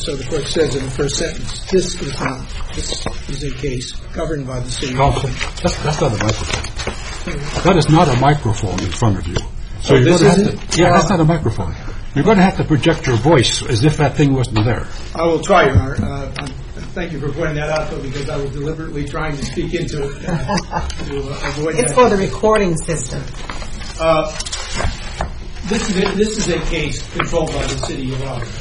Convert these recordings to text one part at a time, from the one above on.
So the court says in the first sentence, this is not. This is a case governed by the city. Counsel, that's not a microphone. That is not a microphone in front of you. So you're going to have to, that's not a microphone. You're going to have to project your voice as if that thing wasn't there. I will try, Your Honor. Thank you for pointing that out, though, because I was deliberately trying to speak into it to avoid that. It's for the recording system. This is a case controlled by the city of Auburn.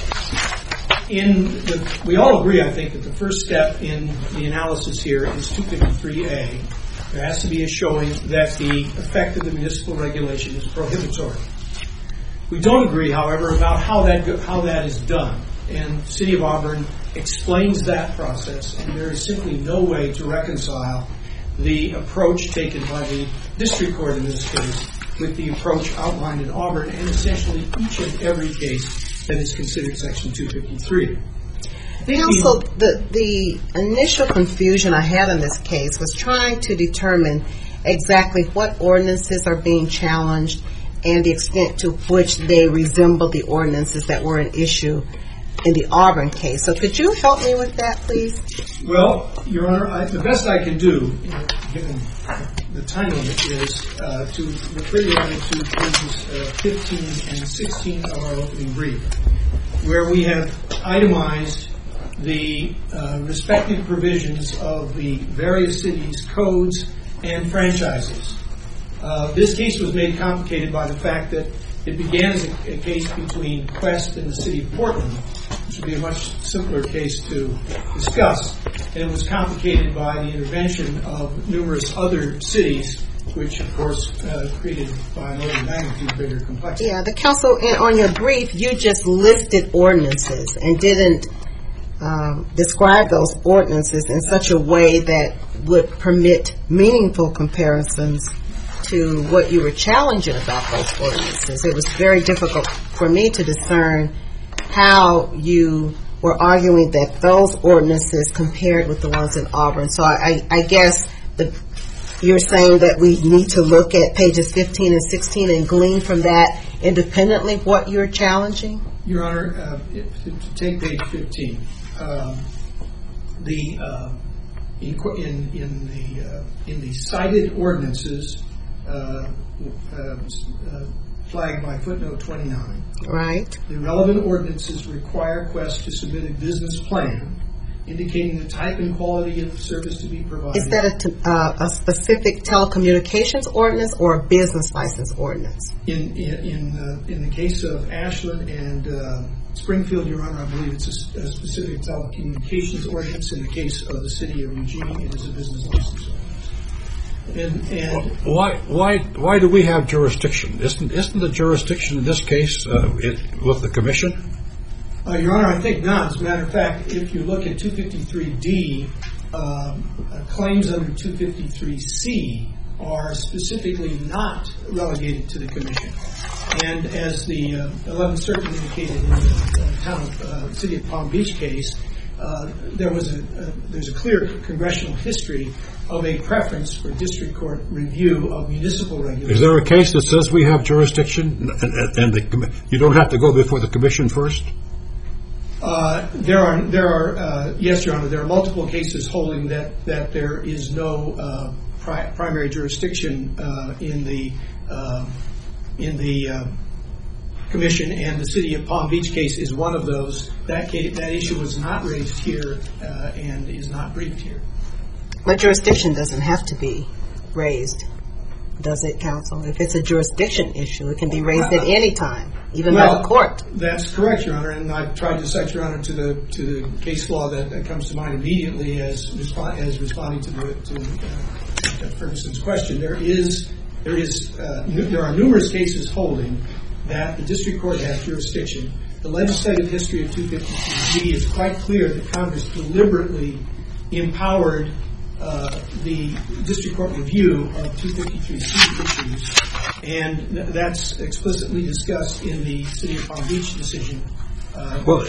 We all agree, I think, that the first step in the analysis here is 253A. There has to be a showing that the effect of the municipal regulation is prohibitory. We don't agree, however, about how that is done. And the city of Auburn explains that process, and there is simply no way to reconcile the approach taken by the district court in this case with the approach outlined in Auburn and essentially each and every case that is considered Section 253. Counsel, the initial confusion I had in this case was trying to determine exactly what ordinances are being challenged and the extent to which they resemble the ordinances that were an issue in the Auburn case. So could you help me with that, please? Well, Your Honor, the best I can do, given the time limit, is to refer you to pages 15 and 16 of our opening brief, where we have itemized the respective provisions of the various cities' codes and franchises. This case was made complicated by the fact that it began as a case between Quest and the city of Portland, which would be a much simpler case to discuss, and it was complicated by the intervention of numerous other cities, which, of course, created by an order of magnitude greater complexity. Yeah, the counsel, on your brief, you just listed ordinances and didn't describe those ordinances in such a way that would permit meaningful comparisons to what you were challenging about those ordinances. It was very difficult for me to discern how you were arguing that those ordinances compared with the ones in Auburn. So I guess you're saying that we need to look at pages 15 and 16 and glean from that independently what you're challenging? Your Honor, to take page 15, in the cited ordinances flagged by footnote 29. Right. The relevant ordinances require Quest to submit a business plan indicating the type and quality of service to be provided. Is that a specific telecommunications ordinance or a business license ordinance? In the case of Ashland and Springfield, Your Honor, I believe it's a specific telecommunications ordinance. In the case of the city of Eugene, it is a business license ordinance. And why do we have jurisdiction? Isn't the jurisdiction in this case with the commission? Your Honor, I think not. As a matter of fact, if you look at 253D, claims under 253C are specifically not relegated to the commission. And as the 11th Circuit indicated in the city of Palm Beach case, there's a clear congressional history of a preference for district court review of municipal regulations. Is there a case that says we have jurisdiction and you don't have to go before the commission first? There are yes, Your Honor. There are multiple cases holding that there is no primary jurisdiction in the commission, and the city of Palm Beach case is one of those. That issue was not raised here and is not briefed here. But jurisdiction doesn't have to be raised, does it, counsel? If it's a jurisdiction issue, it can be raised at any time, even by the court. That's correct, Your Honor, and I've tried to cite, Your Honor, to the case law that comes to mind immediately as responding to Ferguson's question. There are numerous cases holding that the district court has jurisdiction. The legislative history of 253D is quite clear that Congress deliberately empowered the district court review of 253C issues, and that's explicitly discussed in the city of Palm Beach decision. Well,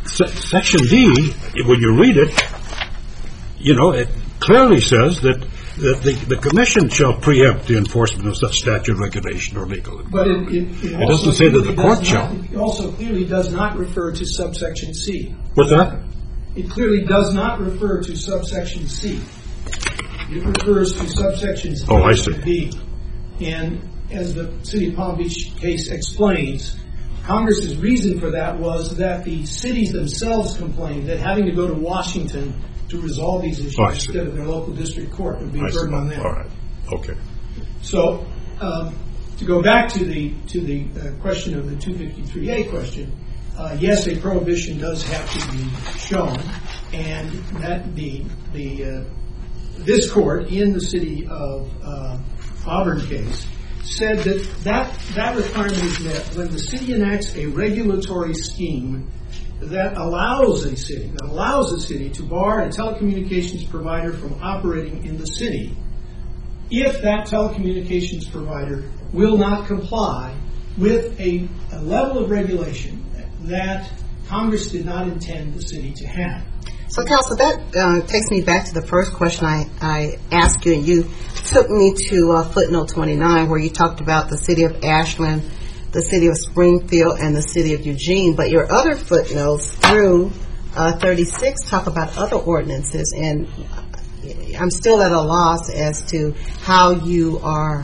Section D, when you read it, it clearly says that that the Commission shall preempt the enforcement of such statute, regulation, or legal. But it doesn't say that the court shall. It also clearly does not refer to subsection C. What's that? It clearly does not refer to subsection C. It refers to subsections A and B. And as the City of Palm Beach case explains, Congress's reason for that was that the cities themselves complained that having to go to Washington to resolve these issues instead of their local district court would be a burden on them. All right. Okay. So to go back to the question of the 253A question, yes, a prohibition does have to be shown, and that this court in the City of Auburn case said that requirement is met when the city enacts a regulatory scheme that allows a city to bar a telecommunications provider from operating in the city if that telecommunications provider will not comply with a level of regulation that Congress did not intend the city to have. So, Counsel, that takes me back to the first question I asked you, and you took me to footnote 29, where you talked about the City of Ashland, the City of Springfield, and the City of Eugene. But your other footnotes through 36 talk about other ordinances, and I'm still at a loss as to how you are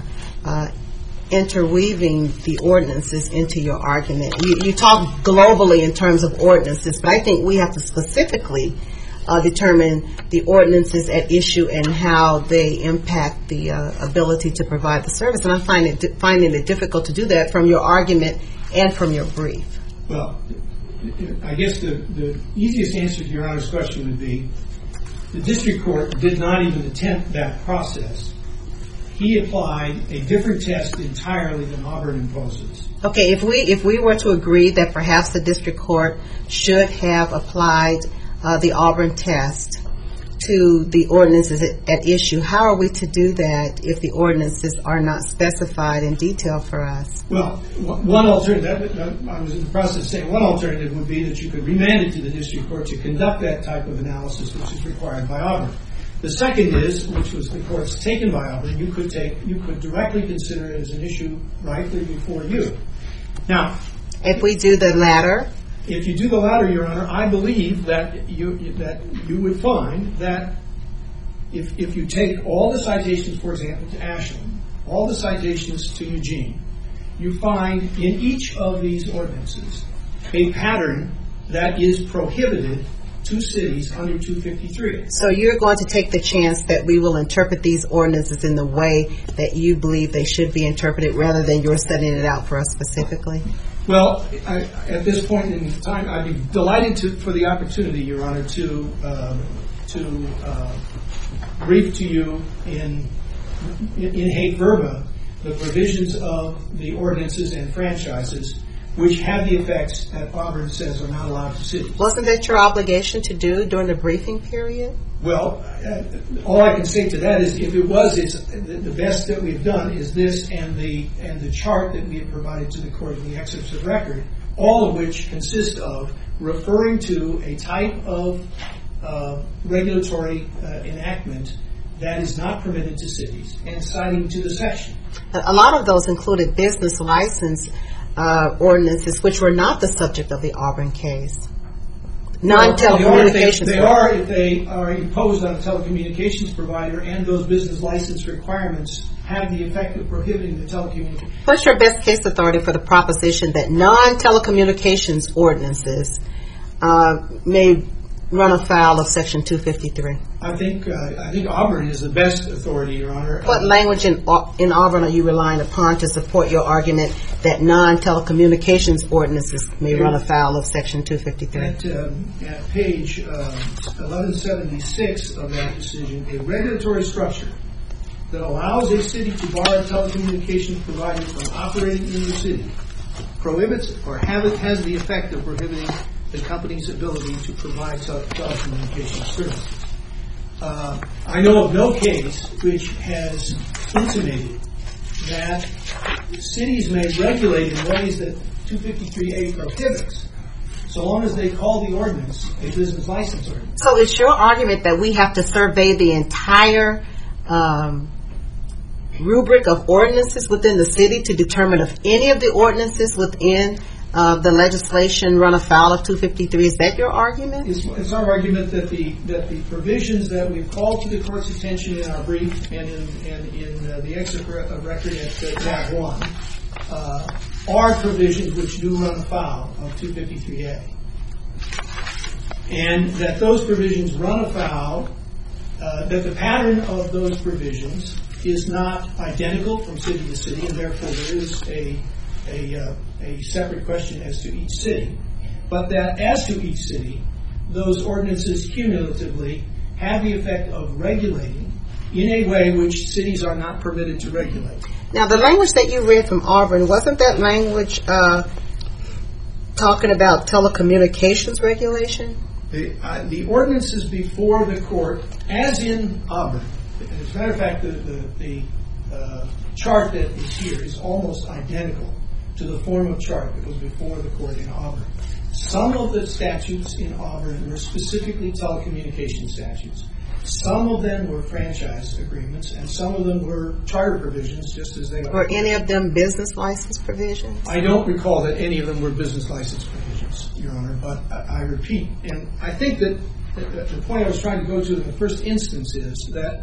interweaving the ordinances into your argument. You talk globally in terms of ordinances, but I think we have to specifically determine the ordinances at issue and how they impact the ability to provide the service. And I'm finding it difficult to do that from your argument and from your brief. Well, I guess the easiest answer to Your Honor's question would be the district court did not even attempt that process. He applied a different test entirely than Auburn imposes. Okay, if we were to agree that perhaps the district court should have applied the Auburn test to the ordinances at issue, how are we to do that if the ordinances are not specified in detail for us? Well, one alternative, I was in the process of saying one alternative would be that you could remand it to the district court to conduct that type of analysis which is required by Auburn. The second is, which was the court's taken by Auburn, you could directly consider it as an issue rightly before you. Now, if we do the latter? If you do the latter, Your Honor, I believe that you would find that if you take all the citations, for example, to Ashland, all the citations to Eugene, you find in each of these ordinances a pattern that is prohibited to cities under 253. So you're going to take the chance that we will interpret these ordinances in the way that you believe they should be interpreted rather than you're setting it out for us specifically? Well, at this point in time, I'd be delighted for the opportunity, Your Honor, to brief to you in haec verba the provisions of the ordinances and franchises which have the effects that Auburn says are not allowed to cities. Wasn't that your obligation to do during the briefing period? Well, all I can say to that is if it was, the best that we've done is this and the chart that we have provided to the court in the excerpts of record, all of which consist of referring to a type of regulatory enactment that is not permitted to cities and citing to the section. A lot of those included business license ordinances, which were not the subject of the Auburn case. Non-telecommunications. They are if they are imposed on a telecommunications provider and those business license requirements have the effect of prohibiting the telecommunications. What's your best case authority for the proposition that non-telecommunications ordinances may run afoul of Section 253? I think Auburn is the best authority, Your Honor. What language in Auburn are you relying upon to support your argument that non-telecommunications ordinances may run afoul of Section 253? At page 1176 of that decision, a regulatory structure that allows a city to bar a telecommunications provider from operating in the city prohibits or has the effect of prohibiting the company's ability to provide telecommunications services. I know of no case which has intimated that cities may regulate in ways that 253A prohibits, so long as they call the ordinance a business license ordinance. So it's your argument that we have to survey the entire rubric of ordinances within the city to determine if any of the ordinances within the legislation run afoul of 253? Is that your argument? It's our argument that the provisions that we've called to the court's attention in our brief and in the excerpt of record at tab 1 are provisions which do run afoul of 253A. And that those provisions run afoul, that the pattern of those provisions is not identical from city to city, and therefore there is a separate question as to each city. But that as to each city, those ordinances cumulatively have the effect of regulating in a way which cities are not permitted to regulate. Now, the language that you read from Auburn, wasn't that language talking about telecommunications regulation? The ordinances before the court, as in Auburn, as a matter of fact, the chart that is here is almost identical to the form of chart that was before the court in Auburn. Some of the statutes in Auburn were specifically telecommunications statutes. Some of them were franchise agreements, and some of them were charter provisions, just as they are. Were any of them business license provisions? I don't recall that any of them were business license provisions, Your Honor, but I repeat, and I think that the point I was trying to go to in the first instance is that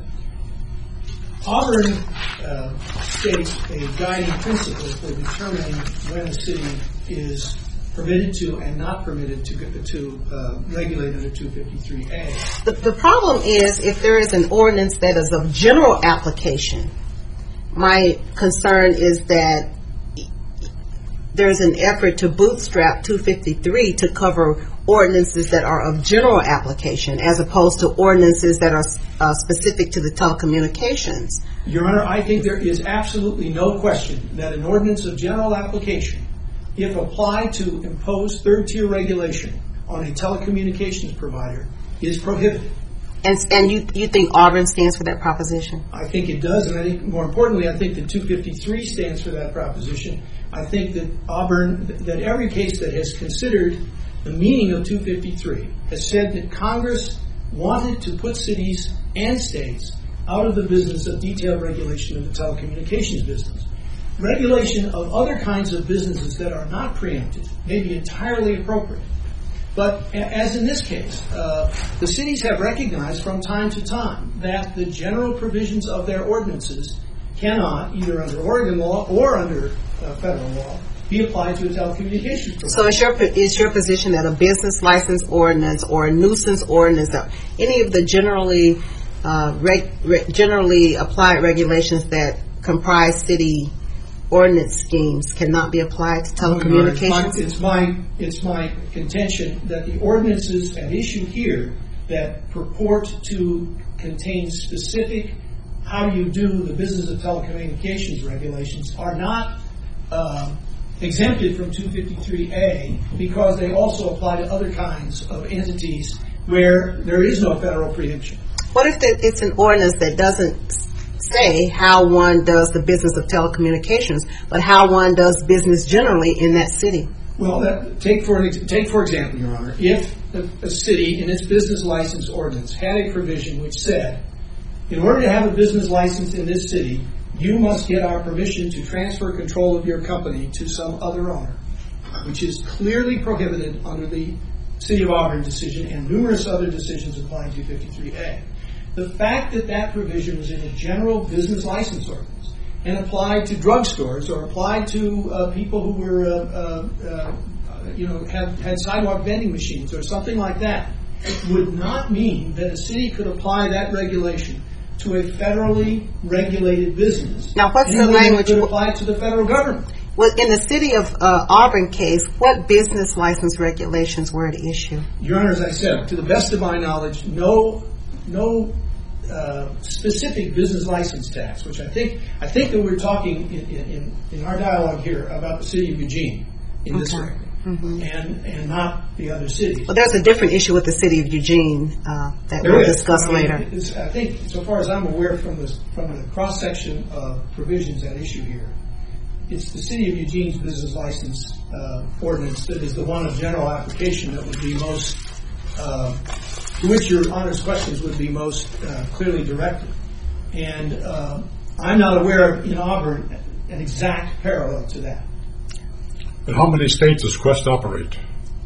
Auburn states a guiding principle for determining when a city is permitted to and not permitted to regulate under 253A. The problem is if there is an ordinance that is of general application, my concern is that there's an effort to bootstrap 253 to cover ordinances that are of general application as opposed to ordinances that are specific to the telecommunications. Your Honor, I think there is absolutely no question that an ordinance of general application, if applied to impose third-tier regulation on a telecommunications provider, is prohibited. And you think Auburn stands for that proposition? I think it does, and I think more importantly, I think that 253 stands for that proposition. I think that Auburn, that every case that has considered the meaning of 253 has said that Congress wanted to put cities and states out of the business of detailed regulation of the telecommunications business. Regulation of other kinds of businesses that are not preempted may be entirely appropriate. But as in this case, the cities have recognized from time to time that the general provisions of their ordinances cannot, either under Oregon law or under federal law, be applied to a telecommunications provider. So is your position that a business license ordinance or a nuisance ordinance, or any of the generally applied regulations that comprise city ordinance schemes cannot be applied to telecommunications? It's my contention that the ordinances at issue here that purport to contain specific how you do the business of telecommunications regulations are not exempted from 253A because they also apply to other kinds of entities where there is no federal preemption. What if it's an ordinance that doesn't say how one does the business of telecommunications, but how one does business generally in that city? Well, take for example, Your Honor, if a city in its business license ordinance had a provision which said, in order to have a business license in this city, you must get our permission to transfer control of your company to some other owner, which is clearly prohibited under the City of Auburn decision and numerous other decisions applying to 253A. The fact that that provision was in a general business license ordinance and applied to drugstores or applied to people who were, had sidewalk vending machines or something like that would not mean that a city could apply that regulation to a federally regulated business. Now, what's the language? Could apply it to the federal government. Well, in the City of Auburn case, what business license regulations were at issue? Your Honor, as I said, to the best of my knowledge, no specific business license tax, which I think that we're talking in our dialogue here about the City of Eugene in this record, and not the other cities. Well, there's a different issue with the City of Eugene that we'll discuss later. I think, so far as I'm aware from the cross-section of provisions at issue here, it's the City of Eugene's business license ordinance that is the one of general application that would be most, to which Your Honor's questions would be most clearly directed. And I'm not aware of, in Auburn, an exact parallel to that. But how many states does Quest operate?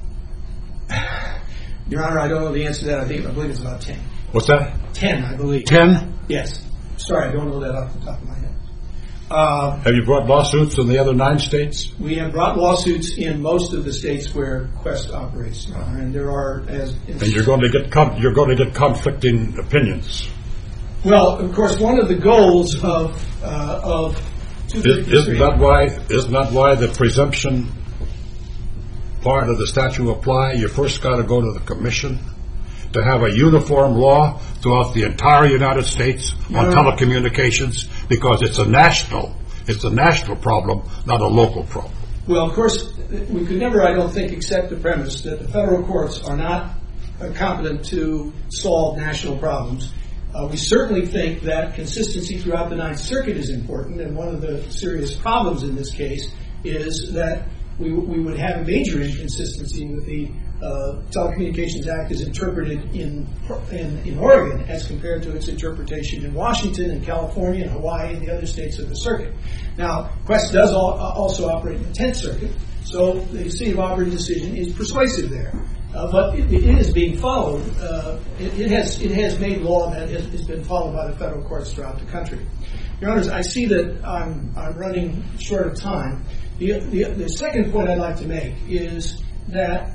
Your Honor, I don't know the answer to that. I believe it's about 10. What's that? 10, I believe. 10? Yes. Sorry, I don't know that off the top of my head. Have you brought lawsuits in the other 9 states? We have brought lawsuits in most of the states where Quest operates, Your Honor, and there are And you're going to get conflicting opinions. Well, of course, one of the goals of Isn't that why the presumption part of the statute apply? You first got to go to the commission to have a uniform law throughout the entire United States on telecommunications, because it's a national problem, not a local problem. Well, of course, we could never, I don't think, accept the premise that the federal courts are not competent to solve national problems. We certainly think that consistency throughout the Ninth Circuit is important, and one of the serious problems in this case is that we would have a major inconsistency with the Telecommunications Act as interpreted in Oregon as compared to its interpretation in Washington and California and Hawaii and the other states of the circuit. Now, Quest does also operate in the 10th Circuit, so the City of Auburn decision is persuasive there. But it is being followed. It has made law that has been followed by the federal courts throughout the country. Your Honors, I see that I'm running short of time. The second point I'd like to make is that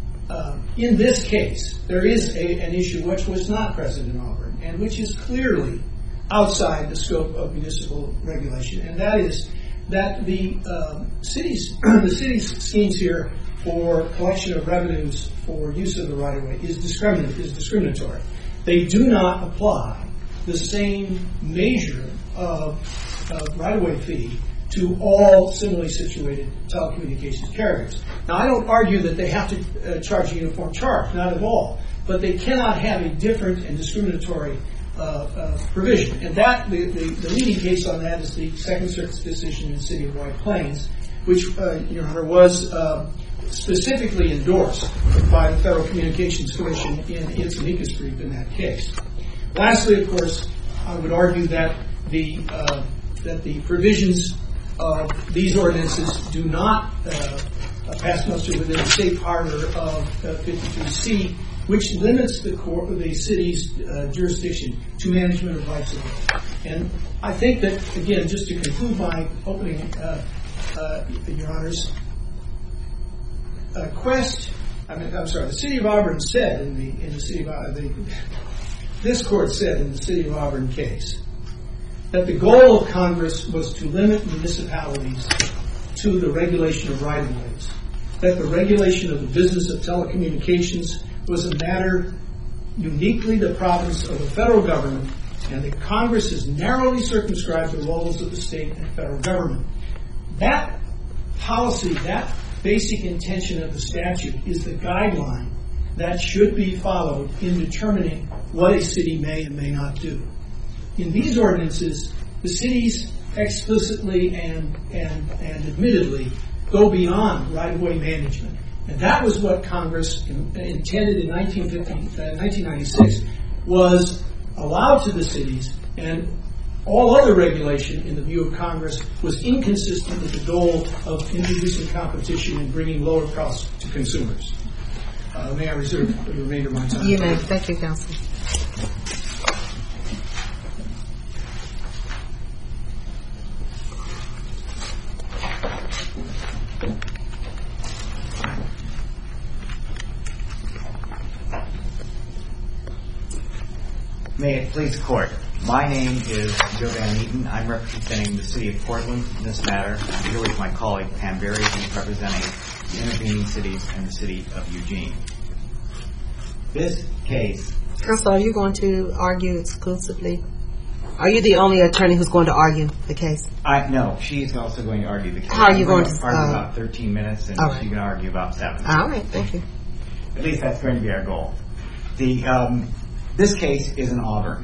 in this case, there is an issue which was not present in Auburn and which is clearly outside the scope of municipal regulation, and that is that the city's schemes here for collection of revenues for use of the right-of-way is discriminatory. They do not apply the same measure of right-of-way fee to all similarly situated telecommunications carriers. Now, I don't argue that they have to charge a uniform charge, not at all, but they cannot have a different and discriminatory provision. And that the leading case on that is the Second Circuit's decision in the City of White Plains, which, Your Honor, was specifically endorsed by the Federal Communications Commission in its amicus brief in that case. Lastly, of course, I would argue that the provisions of these ordinances do not pass muster within the safe harbor of 52C, which limits the city's jurisdiction to management of rights of way. And I think that, again, just to conclude my opening, Your Honors, the City of Auburn said in the City of Auburn, this court said in the City of Auburn case that the goal of Congress was to limit municipalities to the regulation of right-of-ways, that the regulation of the business of telecommunications was a matter uniquely the province of the federal government, and that Congress has narrowly circumscribed the roles of the state and federal government. That policy, that basic intention of the statute is the guideline that should be followed in determining what a city may and may not do. In these ordinances, the cities explicitly and admittedly go beyond right-of-way management. And that was what Congress intended in 1996, was allowed to the cities, and all other regulation in the view of Congress was inconsistent with the goal of introducing competition and bringing lower costs to consumers. May I reserve the remainder of my time? You may. Thank you, Counsel. May it please the Court. My name is Joe Van Eaton. I'm representing the City of Portland in this matter. I'm here with my colleague Pam Berry, who's representing the intervening cities and the City of Eugene. This case... Counsel, are you going to argue exclusively? Are you the only attorney who's going to argue the case? No, she's also going to argue the case. How are you going to argue about 13 minutes, and she's going to argue about 7. All right, thank you. At least that's going to be our goal. This case is in Auburn.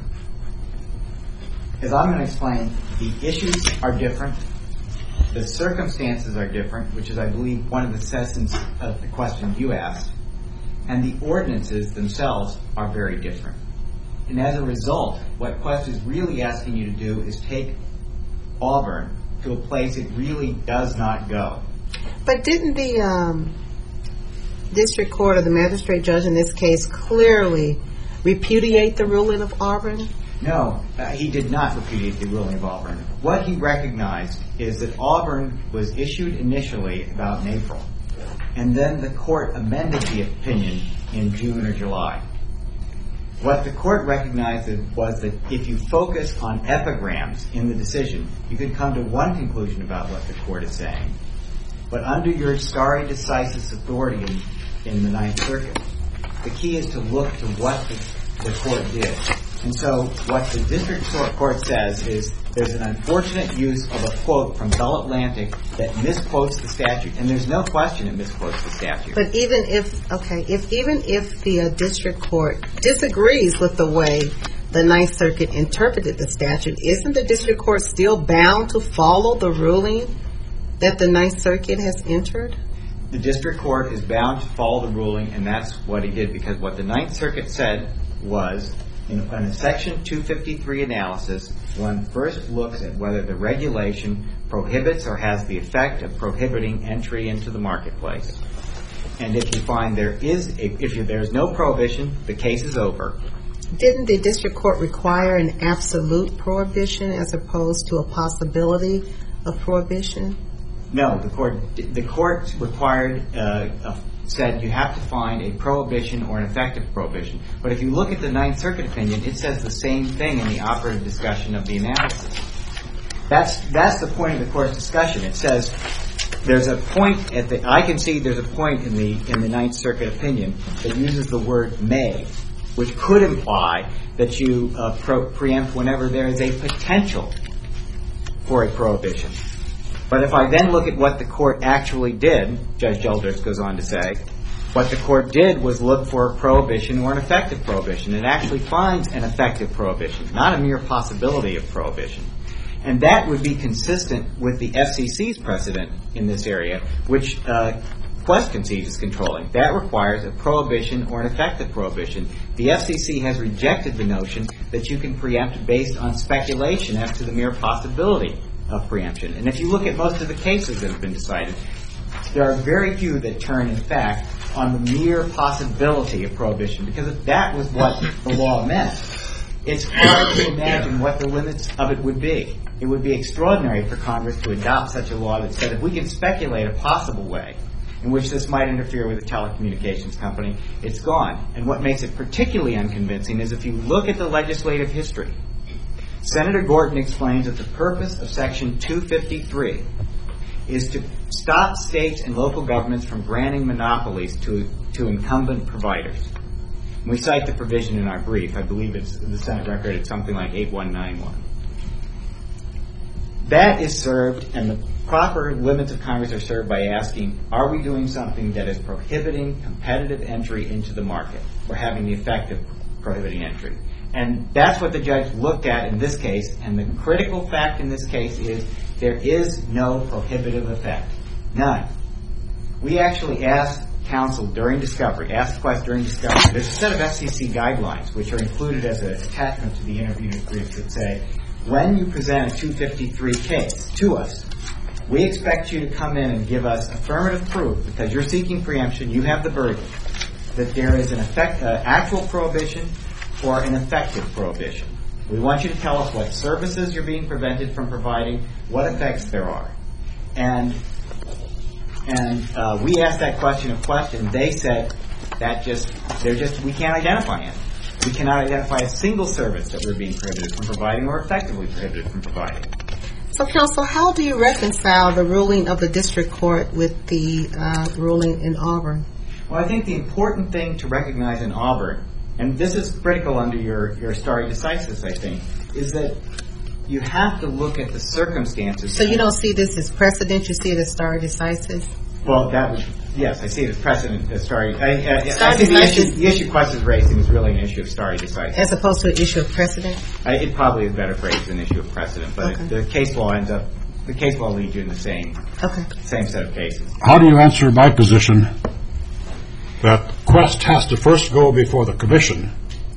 As I'm going to explain, the issues are different, the circumstances are different, which is, I believe, one of the essence of the question you asked, and the ordinances themselves are very different. And as a result, what Quest is really asking you to do is take Auburn to a place it really does not go. But didn't the district court or the magistrate judge in this case clearly repudiate the ruling of Auburn? No, he did not repudiate the ruling of Auburn. What he recognized is that Auburn was issued initially about in April, and then the court amended the opinion in June or July. What the court recognized was that if you focus on epigrams in the decision, you can come to one conclusion about what the court is saying. But under your stare decisis authority in the Ninth Circuit, the key is to look to what the court did. And so what the district court says is there's an unfortunate use of a quote from Bell Atlantic that misquotes the statute. And there's no question it misquotes the statute. But even if the district court disagrees with the way the Ninth Circuit interpreted the statute, isn't the district court still bound to follow the ruling that the Ninth Circuit has entered? The district court is bound to follow the ruling, and that's what he did, because what the Ninth Circuit said was, in a Section 253 analysis, one first looks at whether the regulation prohibits or has the effect of prohibiting entry into the marketplace. And if you find there's no prohibition, the case is over. Didn't the district court require an absolute prohibition as opposed to a possibility of prohibition? No, the court required said you have to find a prohibition or an effective prohibition. But if you look at the Ninth Circuit opinion, it says the same thing in the operative discussion of the analysis. That's the point of the court's discussion. It says there's a point I can see there's a point in the Ninth Circuit opinion that uses the word may, which could imply that you preempt whenever there is a potential for a prohibition. But if I then look at what the court actually did, Judge Gelders goes on to say, what the court did was look for a prohibition or an effective prohibition. It actually finds an effective prohibition, not a mere possibility of prohibition. And that would be consistent with the FCC's precedent in this area, which Quest concedes is controlling. That requires a prohibition or an effective prohibition. The FCC has rejected the notion that you can preempt based on speculation as to the mere possibility of preemption. And if you look at most of the cases that have been decided, there are very few that turn, in fact, on the mere possibility of prohibition, because if that was what the law meant, it's hard to imagine what the limits of it would be. It would be extraordinary for Congress to adopt such a law that said if we can speculate a possible way in which this might interfere with a telecommunications company, it's gone. And what makes it particularly unconvincing is if you look at the legislative history, Senator Gordon explains that the purpose of Section 253 is to stop states and local governments from granting monopolies to incumbent providers. And we cite the provision in our brief. I believe it's in the Senate record. It's something like 8191. That is served, and the proper limits of Congress are served by asking, are we doing something that is prohibiting competitive entry into the market or having the effect of prohibiting entry? And that's what the judge looked at in this case, and the critical fact in this case is there is no prohibitive effect. None. We actually asked counsel during discovery, asked Quest during discovery, there's a set of FCC guidelines which are included as an attachment to the interviewing brief that say, when you present a 253 case to us, we expect you to come in and give us affirmative proof, because you're seeking preemption, you have the burden, that there is an actual prohibition or an effective prohibition. We want you to tell us what services you're being prevented from providing, what effects there are. And we asked that question of Quest, and they said we can't identify it. We cannot identify a single service that we're being prohibited from providing or effectively prohibited from providing. So, counsel, how do you reconcile the ruling of the district court with the ruling in Auburn? Well, I think the important thing to recognize in Auburn, and this is critical under your stare decisis, I think, is that you have to look at the circumstances. So you don't see this as precedent, you see it as stare decisis? Well, yes, I see it as precedent, as stare. I think the issue Quest is raising is really an issue of stare decisis. As opposed to an issue of precedent? It probably is better phrased than an issue of precedent, but okay. The case law leads you in the same set of cases. How do you answer my position that Quest has to first go before the commission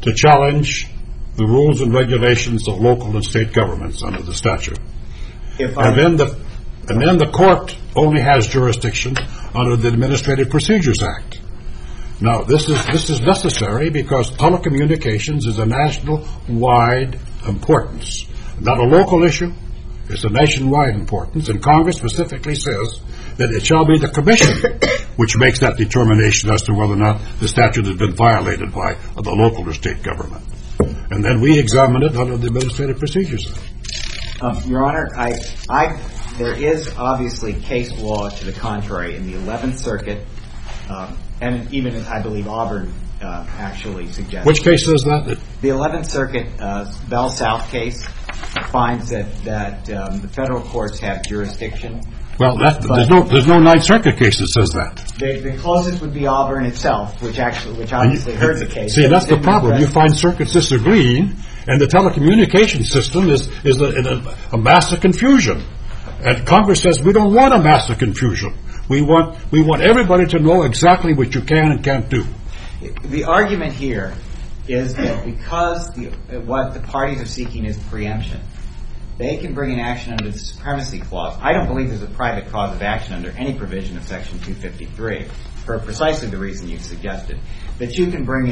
to challenge the rules and regulations of local and state governments under the statute. And then the court only has jurisdiction under the Administrative Procedures Act. Now, this is necessary because telecommunications is a national-wide importance, not a local issue. It's a nationwide importance, and Congress specifically says that it shall be the Commission which makes that determination as to whether or not the statute has been violated by the local or state government. And then we examine it under the Administrative Procedures Act. Your Honor, there is obviously case law to the contrary in the 11th Circuit, and even, I believe, Auburn actually suggests. Which case is that? The 11th Circuit Bell South case finds that the federal courts have jurisdiction. Well, there's no Ninth Circuit case that says that. The closest would be Auburn itself, which obviously heard the case. See, that's the problem. You find circuits disagreeing, and the telecommunication system is a mass of confusion. And Congress says we don't want a mass of confusion. We want everybody to know exactly what you can and can't do. The argument here is that because what the parties are seeking is preemption, they can bring an action under the Supremacy Clause. I don't believe there's a private cause of action under any provision of Section 253 for precisely the reason you suggested. That you can bring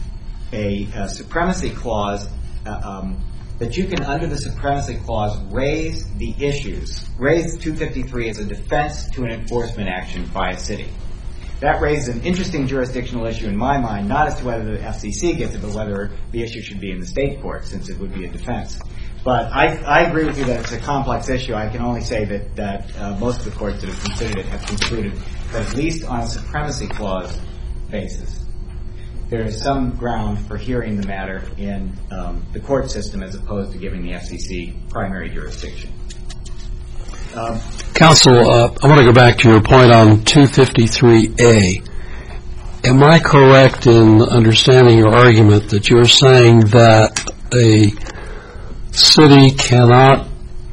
a Supremacy Clause, that you can, under the Supremacy Clause, raise the issues, raise 253 as a defense to an enforcement action by a city. That raises an interesting jurisdictional issue in my mind, not as to whether the FCC gets it, but whether the issue should be in the state court, since it would be a defense. But I agree with you that it's a complex issue. I can only say that most of the courts that have considered it have concluded that at least on a Supremacy Clause basis, there is some ground for hearing the matter in the court system as opposed to giving the FCC primary jurisdiction. Counsel, I want to go back to your point on 253A. Am I correct in understanding your argument that you're saying that a city cannot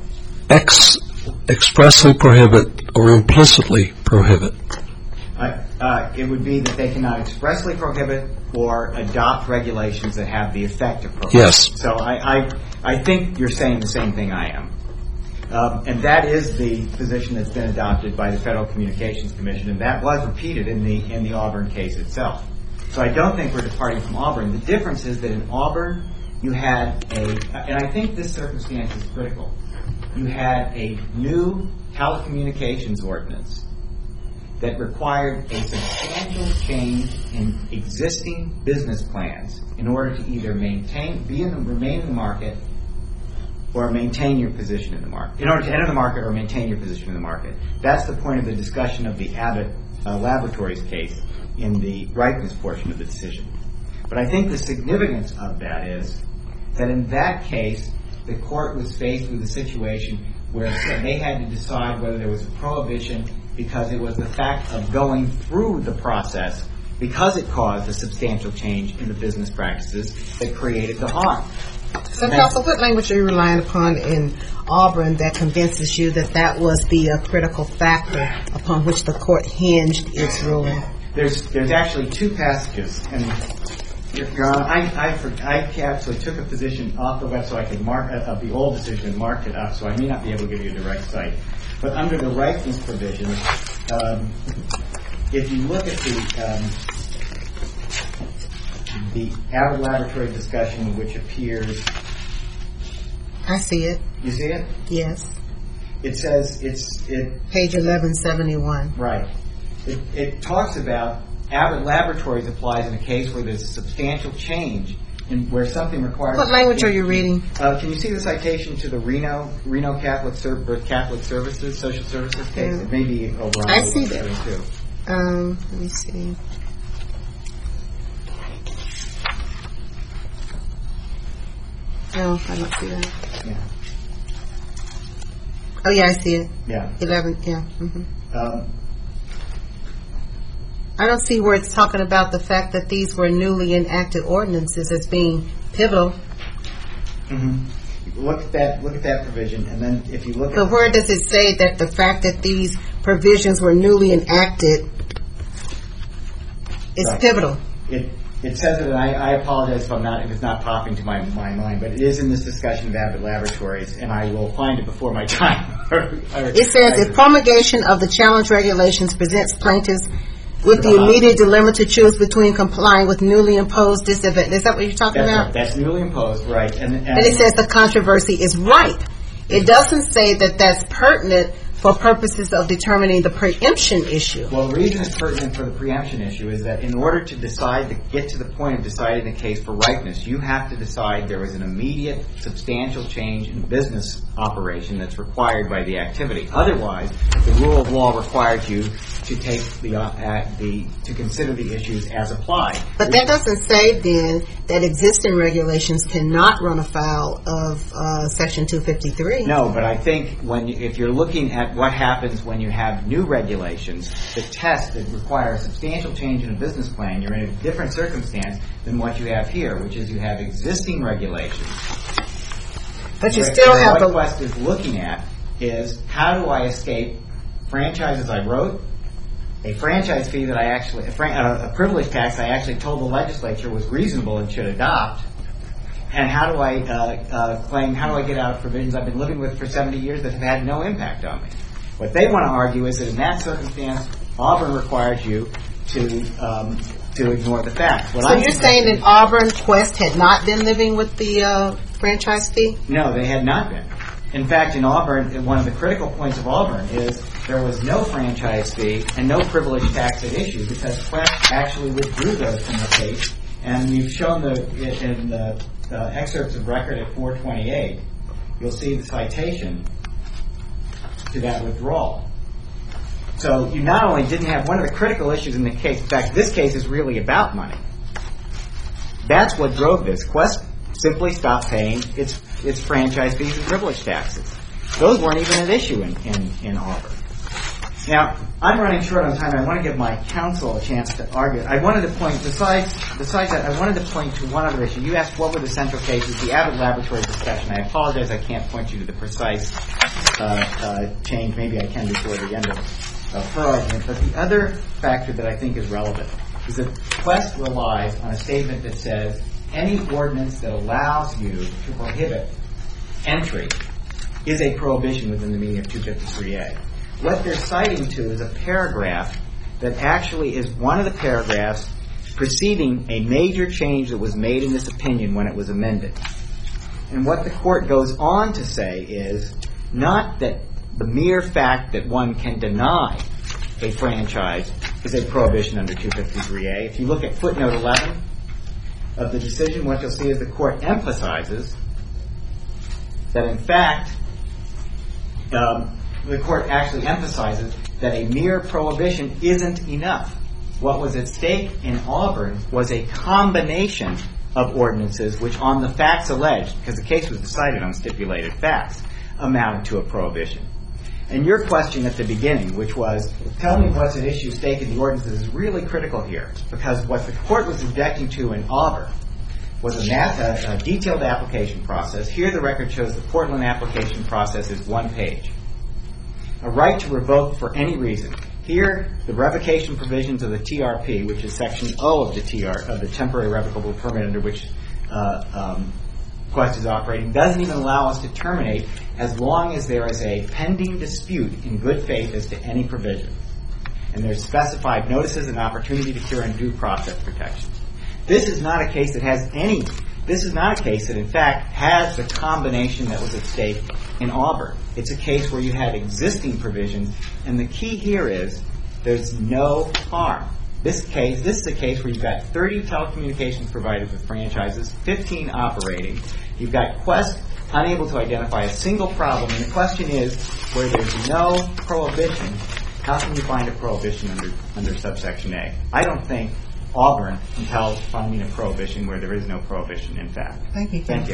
expressly prohibit or implicitly prohibit? It would be that they cannot expressly prohibit or adopt regulations that have the effect of prohibition. Yes. So I think you're saying the same thing I am. And that is the position that's been adopted by the Federal Communications Commission, and that was repeated in the Auburn case itself. So I don't think we're departing from Auburn. The difference is that in Auburn, you had and I think this circumstance is critical, you had a new telecommunications ordinance that required a substantial change in existing business plans in order to either remain in the market or maintain your position in the market. In order to enter the market or maintain your position in the market. That's the point of the discussion of the Abbott Laboratories case in the ripeness portion of the decision. But I think the significance of that is that in that case, the court was faced with a situation where they had to decide whether there was a prohibition because it was the fact of going through the process, because it caused a substantial change in the business practices that created the harm. So, counsel, what language are you relying upon in Auburn that convinces you that that was the critical factor upon which the court hinged its ruling? There's actually two passages, and Your Honor, I actually took a position off the web so I could mark of the old decision and marked it up, so I may not be able to give you a direct cite. But under the ripeness provision, if you look at the Abbott Laboratory discussion, which appears... I see it. You see it? Yes. It says Page 1171. Right. It talks about Abbott Laboratories applies in a case where there's a substantial change in where something requires... What language are you reading? Can you see the citation to the Reno Catholic Services, Social Services case? Yeah. It may be over on I see that. Too. Let me see. No, I don't see that. Yeah. Oh, yeah, I see it. Yeah. 11, yeah. Mm-hmm. I don't see where it's talking about the fact that these were newly enacted ordinances as being pivotal. Mm-hmm. Look at that provision, and then if you look So at... where does it say that the fact that these provisions were newly enacted is Right. pivotal? It says it, and I apologize if it's not popping to my mind, but it is in this discussion of Abbott Laboratories, and I will find it before my time. It says, if promulgation of the challenge regulations presents plaintiffs with the immediate dilemma to choose between complying with newly imposed disadvantage. Is that what you're talking about? Right. That's newly imposed, right. And it says the controversy is ripe. It doesn't say that that's pertinent for purposes of determining the preemption issue. Well, the reason it's pertinent for the preemption issue is that in order to get to the point of deciding the case for ripeness, you have to decide there is an immediate, substantial change in business operation that's required by the activity. Otherwise, the rule of law requires you to take to consider the issues as applied. But that doesn't say then that existing regulations cannot run afoul of Section 253. No, but I think if you're looking at what happens when you have new regulations, the test that requires substantial change in a business plan, you're in a different circumstance than what you have here, which is you have existing regulations. But you still have what Quest is looking at is how do I escape franchises I wrote, a franchise fee that a privilege tax I actually told the legislature was reasonable and should adopt, and how do I get out of provisions I've been living with for 70 years that have had no impact on me? What they want to argue is that in that circumstance, Auburn requires you to ignore the facts. So you're saying that Auburn Quest had not been living with the franchise fee? No, they had not been. In fact, in Auburn, one of the critical points of Auburn is there was no franchise fee and no privilege tax at issue because Quest actually withdrew those from the case. And we've shown in the excerpts of record at 428, you'll see the citation to that withdrawal. So you not only didn't have one of the critical issues in the case, in fact, this case is really about money. That's what drove this. Quest simply stopped paying its franchise fees and privilege taxes. Those weren't even an issue in Auburn. Now, I'm running short on time. I want to give my counsel a chance to argue. I wanted to point, besides that, I wanted to point to one other issue. You asked what were the central cases, the Abbott Laboratories discussion. I apologize I can't point you to the precise change. Maybe I can before the end of her argument. But the other factor that I think is relevant is that Quest relies on a statement that says any ordinance that allows you to prohibit entry is a prohibition within the meaning of 253A. What they're citing to is a paragraph that actually is one of the paragraphs preceding a major change that was made in this opinion when it was amended. And what the court goes on to say is not that the mere fact that one can deny a franchise is a prohibition under 253A. If you look at footnote 11 of the decision, what you'll see is the court emphasizes that in fact the court actually emphasizes that a mere prohibition isn't enough. What was at stake in Auburn was a combination of ordinances which on the facts alleged, because the case was decided on stipulated facts, amounted to a prohibition. And your question at the beginning, which was, tell me what's at issue stake in the ordinances, is really critical here, because what the court was objecting to in Auburn was a detailed application process. Here the record shows the Portland application process is one page. A right to revoke for any reason. Here, the revocation provisions of the TRP, which is Section O of the temporary revocable permit under which Quest is operating, doesn't even allow us to terminate as long as there is a pending dispute in good faith as to any provision. And there's specified notices and opportunity to cure and due process protections. This is not a case that has any. This is not a case that, in fact, has the combination that was at stake in Auburn. It's a case where you had existing provisions, and the key here is there's no harm. This is a case where you've got 30 telecommunications providers with franchises, 15 operating. You've got Quest unable to identify a single problem, and the question is, where there's no prohibition, how can you find a prohibition under subsection A? I don't think Auburn compels finding a prohibition where there is no prohibition, in fact. Thank you. Thank you.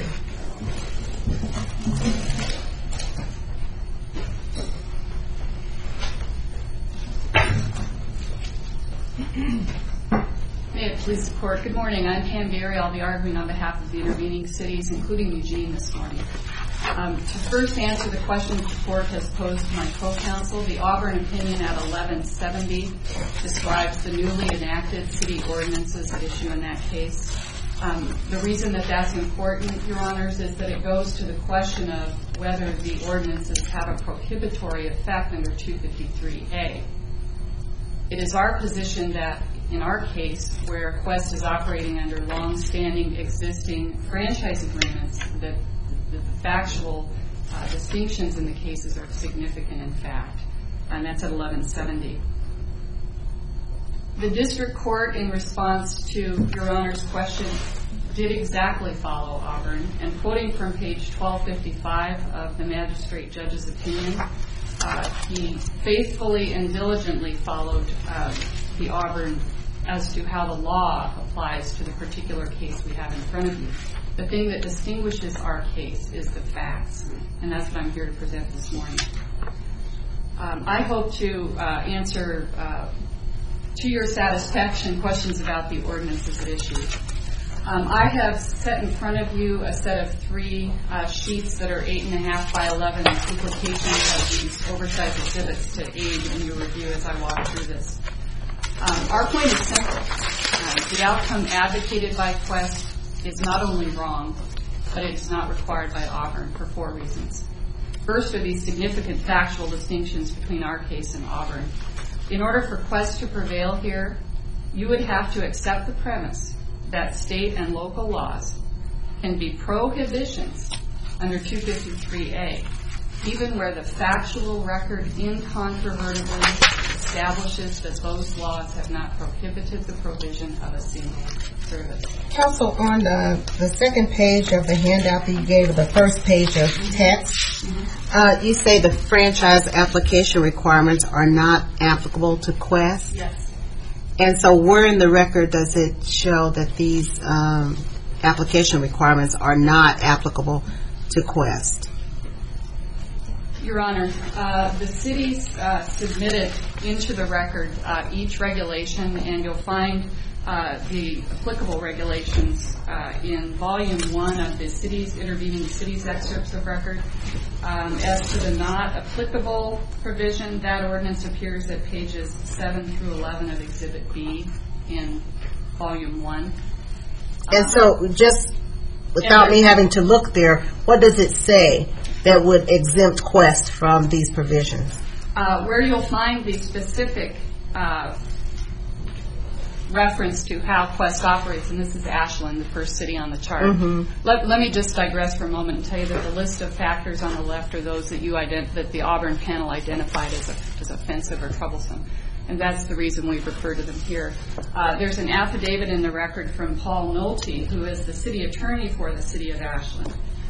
May it please the Court. Good morning. I'm Pam Berry. I'll be arguing on behalf of the intervening cities, including Eugene, this morning. To first answer the question the court has posed to my co-counsel, the Auburn opinion at 1170 describes the newly enacted city ordinances at issue in that case. The reason that that's important, Your Honors, is that it goes to the question of whether the ordinances have a prohibitory effect under 253A. It is our position that in our case, where Quest is operating under long-standing existing franchise agreements, that the factual distinctions in the cases are significant in fact, and that's at 1170. The district court, in response to Your Honor's question, did exactly follow Auburn, and quoting from page 1255 of the magistrate judge's opinion, he faithfully and diligently followed the Auburn as to how the law applies to the particular case we have in front of you. The thing that distinguishes our case is the facts, and that's what I'm here to present this morning. I hope to answer, to your satisfaction, questions about the ordinances at issue. I have set in front of you a set of 3 sheets that are 8.5 by 11 implications of these oversized exhibits to aid in your review as I walk through this. Our point is simple. The outcome advocated by Quest is not only wrong, but it is not required by Auburn for 4 reasons. First are these significant factual distinctions between our case and Auburn. In order for Quest to prevail here, you would have to accept the premise that state and local laws can be prohibitions under 253A, even where the factual record incontrovertibly establishes that those laws have not prohibited the provision of a single service. Counsel, on the second page of the handout that you gave, or the first page of text, you say the franchise application requirements are not applicable to Quest? Yes. And so where in the record does it show that these application requirements are not applicable to Quest? Your Honor, the cities submitted into the record each regulation, and you'll find the applicable regulations in Volume 1 of the cities, intervening cities excerpts of record. As to the not applicable provision, that ordinance appears at pages 7 through 11 of Exhibit B in Volume 1. And so just without me having to look there, what does it say that would exempt Quest from these provisions? Where you'll find the specific reference to how Quest operates, and this is Ashland, the first city on the chart. Let me just digress for a moment and tell you that the list of factors on the left are those that that the Auburn panel identified as offensive or troublesome, and that's the reason we refer to them here. There's an affidavit in the record from Paul Nolte, who is the city attorney for the city of Ashland.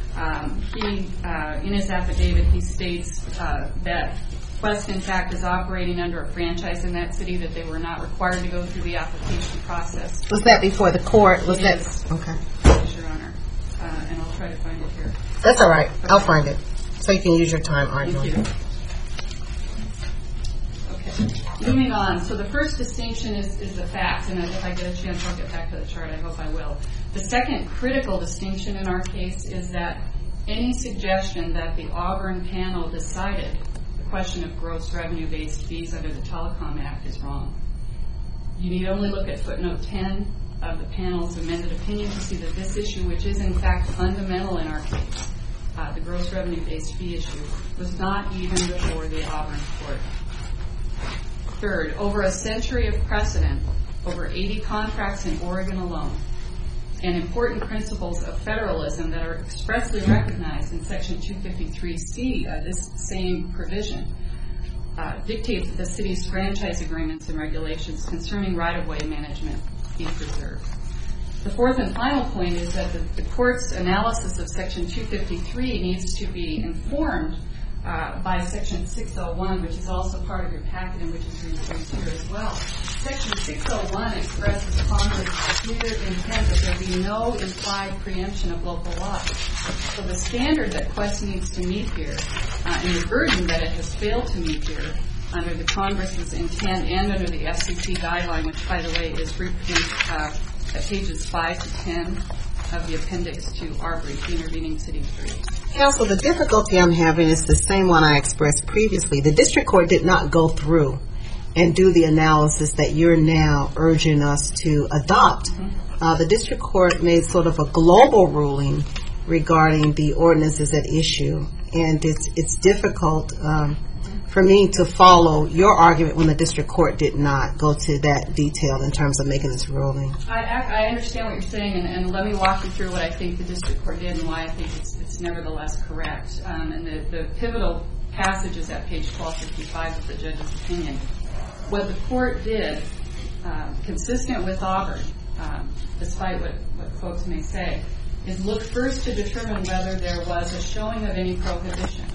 In his affidavit, he states that Quest, in fact, is operating under a franchise in that city, that they were not required to go through the application process. Was that before the court? It is. Okay. Yes, Your Honor. And I'll try to find it here. That's all right. Okay. I'll find it. So you can use your time arguing. Thank you. Okay. Moving on. So the first distinction is the facts, and if I get a chance, I'll get back to the chart. I hope I will. The second critical distinction in our case is that any suggestion that the Auburn panel decided the question of gross revenue-based fees under the Telecom Act is wrong. You need only look at footnote 10 of the panel's amended opinion to see that this issue, which is in fact fundamental in our case, the gross revenue-based fee issue, was not even before the Auburn court. Third, over a century of precedent, over 80 contracts in Oregon alone, and important principles of federalism that are expressly recognized in Section 253C of this same provision dictate that the city's franchise agreements and regulations concerning right-of-way management be preserved. The fourth and final point is that the court's analysis of Section 253 needs to be informed by Section 601, which is also part of your packet and which is referred here as well. Section 601 expresses Congress' clear intent that there be no implied preemption of local law. So the standard that Quest needs to meet here, and the burden that it has failed to meet here under the Congress's intent and under the FCC guideline, which, by the way, is reproduced at pages 5 to 10 of the appendix to our brief, the intervening city 3. Counsel, the difficulty I'm having is the same one I expressed previously. The district court did not go through and do the analysis that you're now urging us to adopt. The district court made sort of a global ruling regarding the ordinances at issue, and it's difficult for me to follow your argument when the district court did not go to that detail in terms of making this ruling. I understand what you're saying, and let me walk you through what I think the district court did and why I think it's nevertheless correct. And the pivotal passage is at page 1255 of the judge's opinion. What the court did, consistent with Auburn, despite what folks may say, is look first to determine whether there was a showing of any prohibition.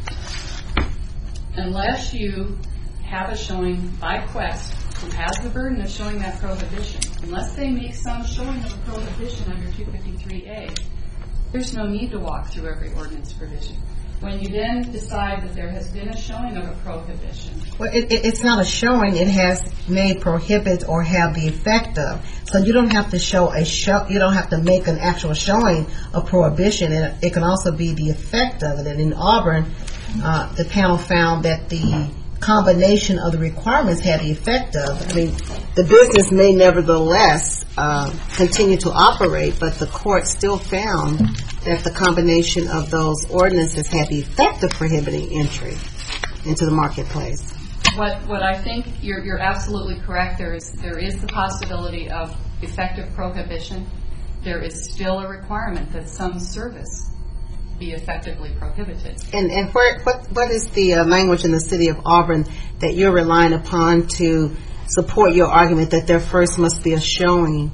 Unless you have a showing by Quest, who has the burden of showing that prohibition, unless they make some showing of a prohibition under 253A, there's no need to walk through every ordinance provision. When you then decide that there has been a showing of a prohibition. Well, it's not a showing. It has may prohibit or have the effect of. So you don't have to you don't have to make an actual showing of prohibition. And it can also be the effect of it. And in Auburn, the panel found that the combination of the requirements had the effect of. I mean, the business may nevertheless continue to operate, but the court still found that the combination of those ordinances had the effect of prohibiting entry into the marketplace. What I think you're absolutely correct. There is the possibility of effective prohibition. There is still a requirement that some service be effectively prohibited. And what is the language in the city of Auburn that you're relying upon to support your argument that there first must be a showing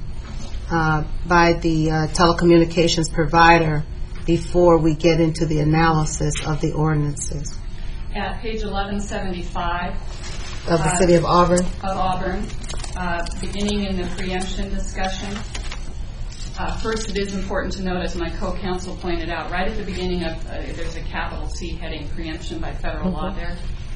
by the telecommunications provider before we get into the analysis of the ordinances? At page 1175 of the city of Auburn? Beginning in the preemption discussion. First, it is important to note, as my co-counsel pointed out, right at the beginning of, there's a capital C heading, preemption by federal law there.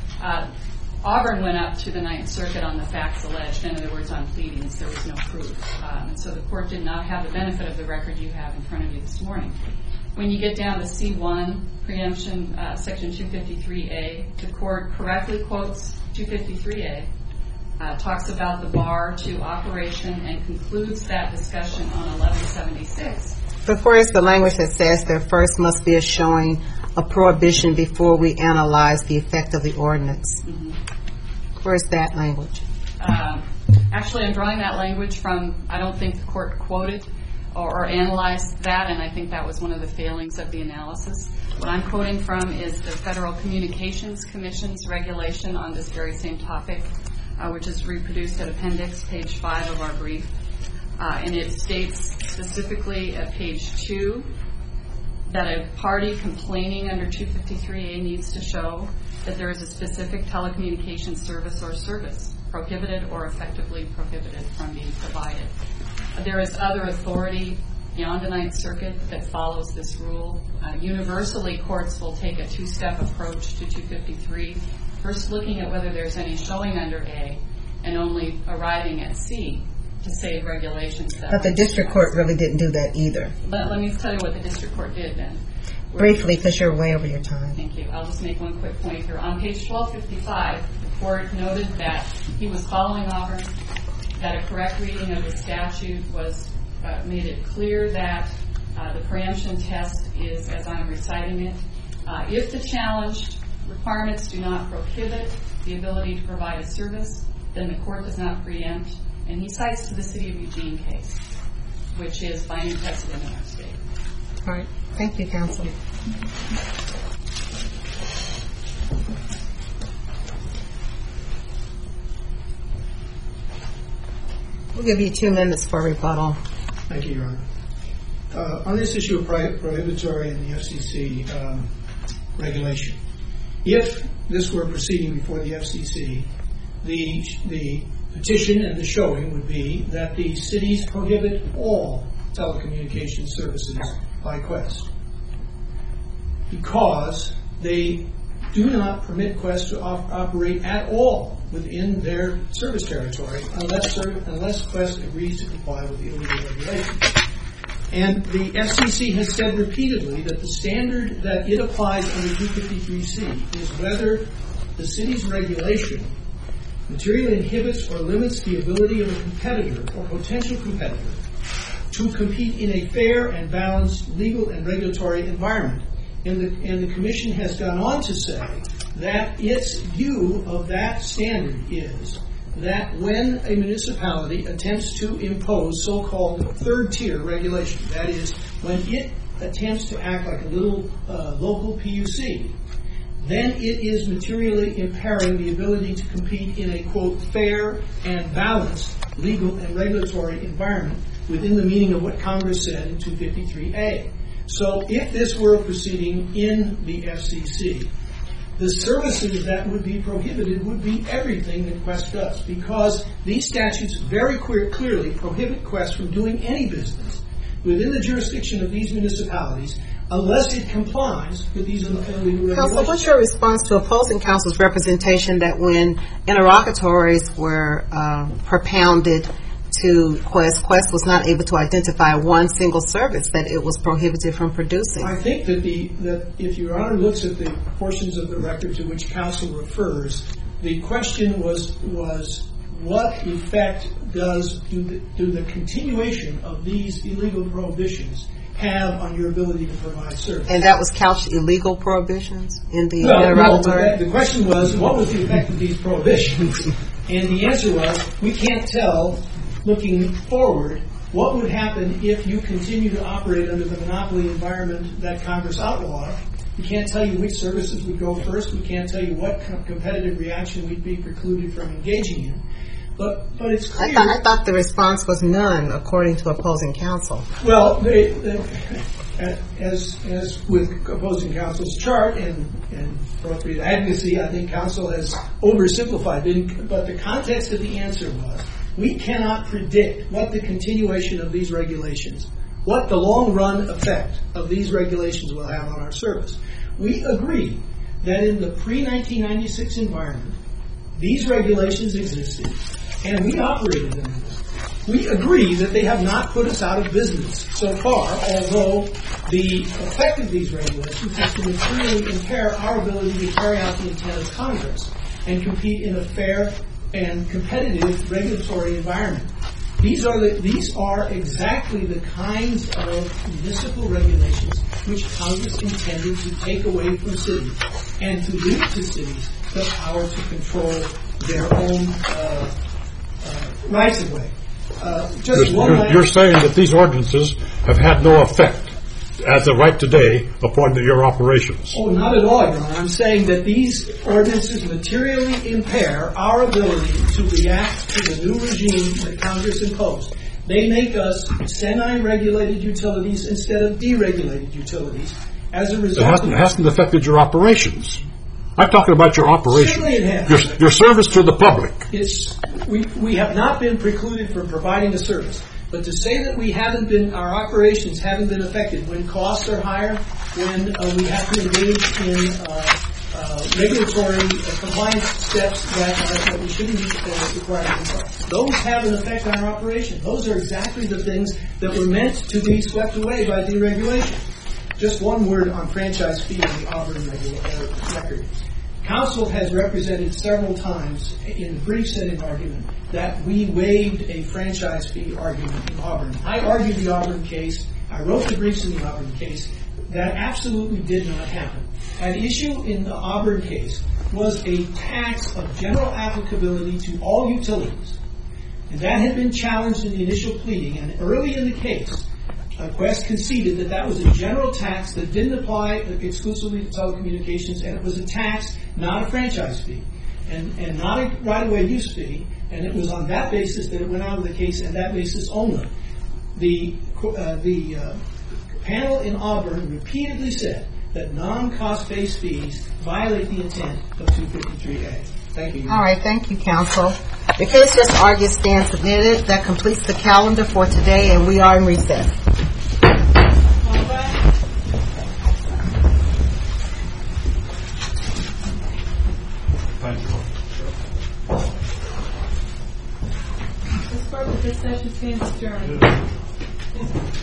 Auburn went up to the Ninth Circuit on the facts alleged. In other words, on pleadings, there was no proof. And so the court did not have the benefit of the record you have in front of you this morning. When you get down to C1, preemption, section 253A, the court correctly quotes 253A, talks about the bar to operation, and concludes that discussion on 1176. But where is the language that says there first must be a showing of prohibition before we analyze the effect of the ordinance? Mm-hmm. Where's that language? Actually, I'm drawing that language from, I don't think the court quoted or analyzed that, and I think that was one of the failings of the analysis. What I'm quoting from is the Federal Communications Commission's regulation on this very same topic, which is reproduced at appendix page 5 of our brief. And it states specifically at page 2 that a party complaining under 253A needs to show that there is a specific telecommunications service or service prohibited or effectively prohibited from being provided. There is other authority beyond the Ninth Circuit that follows this rule. Universally, courts will take a two-step approach to 253, first looking at whether there's any showing under A, and only arriving at C to save regulations. But the district court really didn't do that either. Let me tell you what the district court did then. Briefly, because you're way over your time. Thank you. I'll just make one quick point here. On page 1255, the court noted that he was following Auburn, that a correct reading of the statute was made it clear that the preemption test is, as I'm reciting it, if the challenged requirements do not prohibit the ability to provide a service, then the court does not preempt. And he cites to the City of Eugene case, which is binding precedent in our state. All right. Thank you, counsel. We'll give you 2 minutes for rebuttal. Thank you, Your Honor. On this issue of prohibitory and the FCC regulation, if this were proceeding before the FCC, the petition and the showing would be that the cities prohibit all telecommunications services by Quest, because they do not permit Quest to operate at all within their service territory unless Quest agrees to comply with the illegal regulations. And the FCC has said repeatedly that the standard that it applies under 253C is whether the city's regulation materially inhibits or limits the ability of a competitor or potential competitor to compete in a fair and balanced legal and regulatory environment. And the Commission has gone on to say that its view of that standard is that when a municipality attempts to impose so-called third-tier regulation, that is, when it attempts to act like a little local PUC, then it is materially impairing the ability to compete in a, quote, fair and balanced legal and regulatory environment within the meaning of what Congress said in 253A. So if this were a proceeding in the FCC, the services that would be prohibited would be everything that Quest does, because these statutes very clearly prohibit Quest from doing any business within the jurisdiction of these municipalities unless it complies with these illegal regulations. Counsel, what's your response to opposing counsel's representation that when interrogatories were propounded to Quest was not able to identify one single service that it was prohibited from producing? I think that if Your Honor looks at the portions of the record to which counsel refers, the question was what effect do the continuation of these illegal prohibitions have on your ability to provide service? And that was couched illegal prohibitions in the interrogatory? No, the question was, what was the effect of these prohibitions? And the answer was, we can't tell, looking forward, what would happen if you continue to operate under the monopoly environment that Congress outlawed. We can't tell you which services would go first. We can't tell you what competitive reaction we'd be precluded from engaging in. But it's clear. I thought the response was none, according to opposing counsel. Well, as with opposing counsel's chart and appropriate advocacy, I think counsel has oversimplified. But the context of the answer was, we cannot predict what the continuation of these regulations, what the long-run effect of these regulations will have on our service. We agree that in the pre-1996 environment, these regulations existed, and we operated them. We agree that they have not put us out of business so far, although the effect of these regulations is to materially impair our ability to carry out the intent of Congress and compete in a fair and competitive regulatory environment. These are exactly the kinds of municipal regulations which Congress intended to take away from cities and to leave to cities the power to control their own rights of way. You're saying that these ordinances have had no effect as of right today upon your operations. Oh, not at all, Your Honor. I'm saying that these ordinances materially impair our ability to react to the new regime that Congress imposed. They make us semi-regulated utilities instead of deregulated utilities. As a result, it hasn't affected your operations. I'm talking about your operations. Certainly it has. Your service to the public. We have not been precluded from providing a service. But to say that our operations haven't been affected when costs are higher, when we have to engage in regulatory compliance steps that we shouldn't be required to comply, those have an effect on our operation. Those are exactly the things that were meant to be swept away by deregulation. Just one word on franchise fee in the Auburn record. Counsel has represented several times in briefs and in argument that we waived a franchise fee argument in Auburn. I argued the Auburn case. I wrote the briefs in the Auburn case. That absolutely did not happen. An issue in the Auburn case was a tax of general applicability to all utilities. And that had been challenged in the initial pleading. And early in the case, Quest conceded that was a general tax that didn't apply exclusively to telecommunications, and it was a tax, not a franchise fee, and not a right-of-way use fee. And it was on that basis that it went out of the case, and that basis only. The panel in Auburn repeatedly said that non-cost-based fees violate the intent of 253A. Thank you. All right, thank you, counsel. The case just argued stands submitted. That completes the calendar for today, and we are in recess. This part of this session stands adjourned.